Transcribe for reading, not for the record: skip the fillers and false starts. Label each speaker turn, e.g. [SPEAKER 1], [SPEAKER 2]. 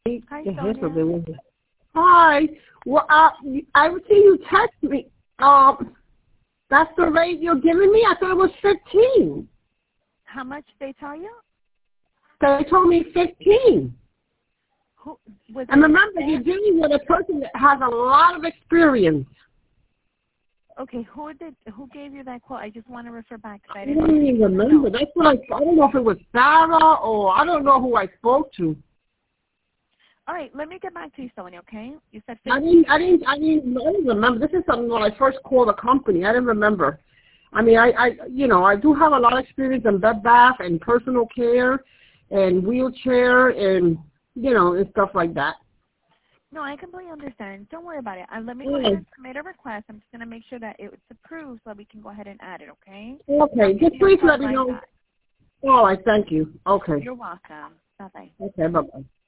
[SPEAKER 1] Hi,
[SPEAKER 2] ¿Qué es eso?
[SPEAKER 1] Sonia.
[SPEAKER 2] Hi. Well, I see you text me. That's the rate you're giving me? I thought it was 15.
[SPEAKER 1] How much they tell you?
[SPEAKER 2] They told me 15.
[SPEAKER 1] Who was
[SPEAKER 2] And
[SPEAKER 1] it?
[SPEAKER 2] remember, you're dealing with a person that has a lot of experience.
[SPEAKER 1] Okay, who gave you that quote? I just want to refer back. I
[SPEAKER 2] I
[SPEAKER 1] didn't
[SPEAKER 2] don't even remember. That's what I don't know if it was Sarah or I don't know who I spoke to.
[SPEAKER 1] All right, let me get back to you, Sonia. Okay, you said
[SPEAKER 2] I
[SPEAKER 1] 15.
[SPEAKER 2] didn't remember. This is something when I first called the company. I didn't remember. I mean, I do have a lot of experience in bed bath and personal care and wheelchair and, and stuff like that.
[SPEAKER 1] No, I completely understand. Don't worry about it. Let me go ahead and submit a request. I'm just going to make sure that it's approved so that we can go ahead and add it, okay?
[SPEAKER 2] Okay, just please let me know.
[SPEAKER 1] Back.
[SPEAKER 2] All right, thank you. Okay.
[SPEAKER 1] You're welcome. Bye-bye.
[SPEAKER 2] Okay, bye-bye.